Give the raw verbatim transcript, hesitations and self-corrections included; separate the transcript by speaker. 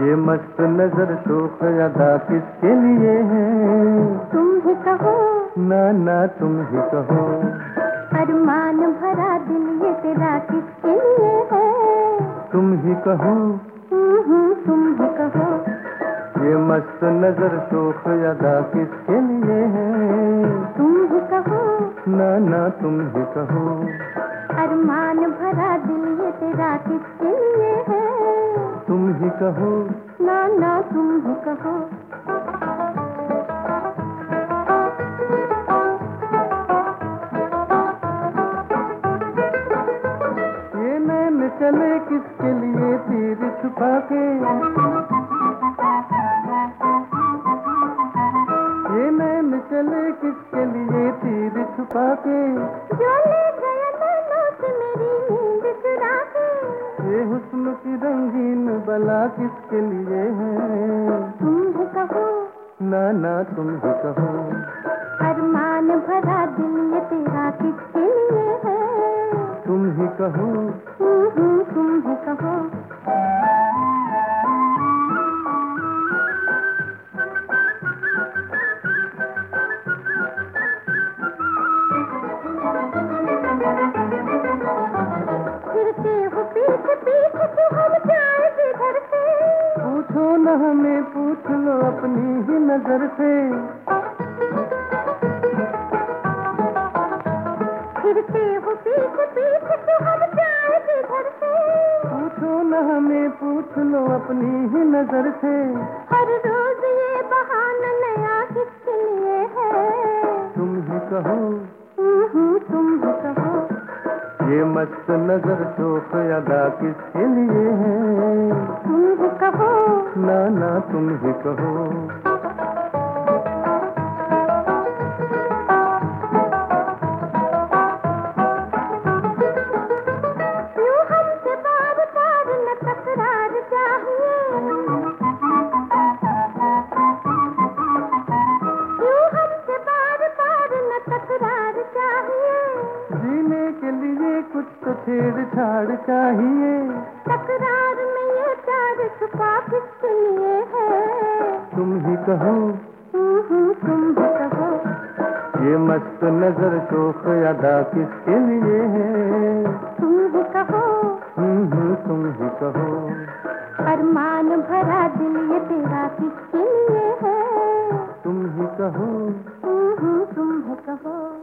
Speaker 1: ये मस्त नजर शोख अदा किसके लिए है?
Speaker 2: तुम ही कहो
Speaker 1: ना ना तुम ही कहो।
Speaker 2: अरमान भरा दिल ये तेरा किसके लिए है?
Speaker 1: तुम ही कहो
Speaker 2: तुम ही कहो।
Speaker 1: ये मस्त नजर शोख अदा किसके लिए है?
Speaker 2: तुम ही कहो
Speaker 1: ना ना तुम ही कहो।
Speaker 2: अरमान भरा दिल ये तेरा किसके लिए है?
Speaker 1: तुम ही कहो
Speaker 2: ना ना तुम ही कहो।
Speaker 1: ये नैन चले किसके लिए तीर छुपा के? ये नैन चले किसके लिए तीर छुपा के?
Speaker 2: जो ले गया नैनों से मेरी नींद चुरा के।
Speaker 1: ये हुस्न की रंगीन बला किसके लिए है?
Speaker 2: तुम ही कहो
Speaker 1: ना ना तुम ही कहो।
Speaker 2: अरमान भरा दिल ये तेरा किसके लिए है?
Speaker 1: तुम ही कहो
Speaker 2: तुम ही कहो। फिरते हो पीछे पीछे तो हम जाए किधर से?
Speaker 1: पूछो न हमें, पूछ लो अपनी ही नजर से।
Speaker 2: फिरते हो पीछे पीछे तो हम जाए किधर से?
Speaker 1: पूछो न हमें, पूछ लो अपनी ही नजर से।
Speaker 2: हर रोज ये बहाना नया किसके लिए है?
Speaker 1: तुम ही कहो
Speaker 2: तुम ही कहो।
Speaker 1: ये मस्त नजर शोख अदा किसके लिए है?
Speaker 2: तुम ही कहो
Speaker 1: ना ना तुम ही कहो।
Speaker 2: यूं हमसे बार बार न तकरार चाहिए। यूं हमसे बार बार न तकरार चाहिए।
Speaker 1: जीने के लिए कुछ तो छेड़छाड़ चाहिए।
Speaker 2: तकरार में ये प्यार छुपा किसके लिए है?
Speaker 1: तुम ही कहो
Speaker 2: तुम ही कहो।
Speaker 1: ये मस्त नजर शोख अदा किसके लिए है?
Speaker 2: तुम ही कहो
Speaker 1: हम्म तुम ही कहो।
Speaker 2: अरमान भरा दिल ये तेरा किसके लिए है?
Speaker 1: तुम ही कहो